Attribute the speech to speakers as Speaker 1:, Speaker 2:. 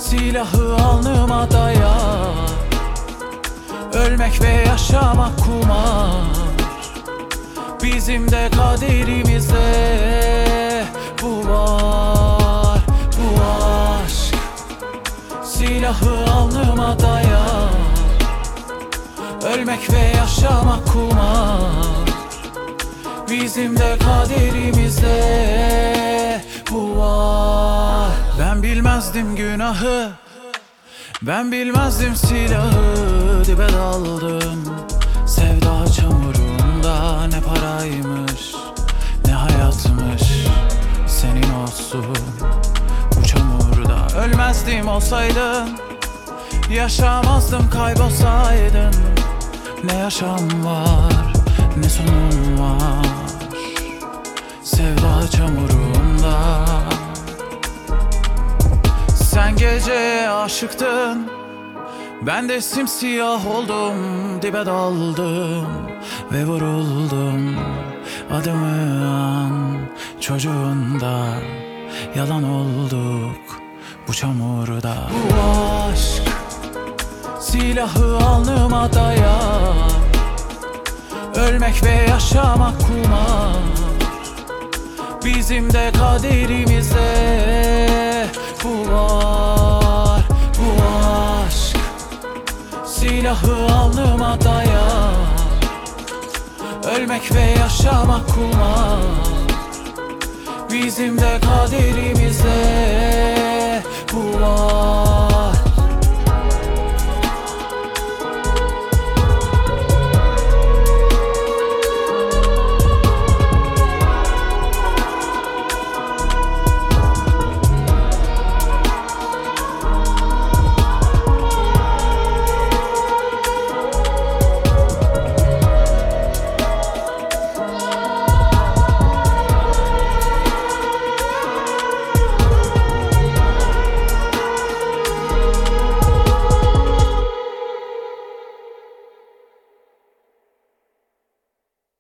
Speaker 1: Silahı alnıma dayar. Ölmek ve yaşamak kumar. Bizim de kaderimizde bu var, bu aşk. Silahı alnıma dayar. Ölmek ve yaşamak kumar. Bizim de kaderimizde bu var. Ben bilmezdim günahı, ben bilmezdim silahı. Dibe daldım sevda çamurunda. Ne paraymış ne hayatmış senin olsun bu çamurda. Ölmezdim olsaydın, yaşamazdım kaybolsaydın. Ne yaşam var ne sonum var sevda çamurunda. Sen geceye aşıktın, ben de simsiyah oldum. Dibe daldım ve vuruldum. Adımı an çocuğunda. Yalan olduk bu çamurda. Bu aşk silahı alnıma dayar. Ölmek ve yaşamak kumar. Bizim de kaderimizde bu var, bu aşk. Silahı alnıma dayar. Ölmek ve yaşamak kumar. Bizim de kaderimiz.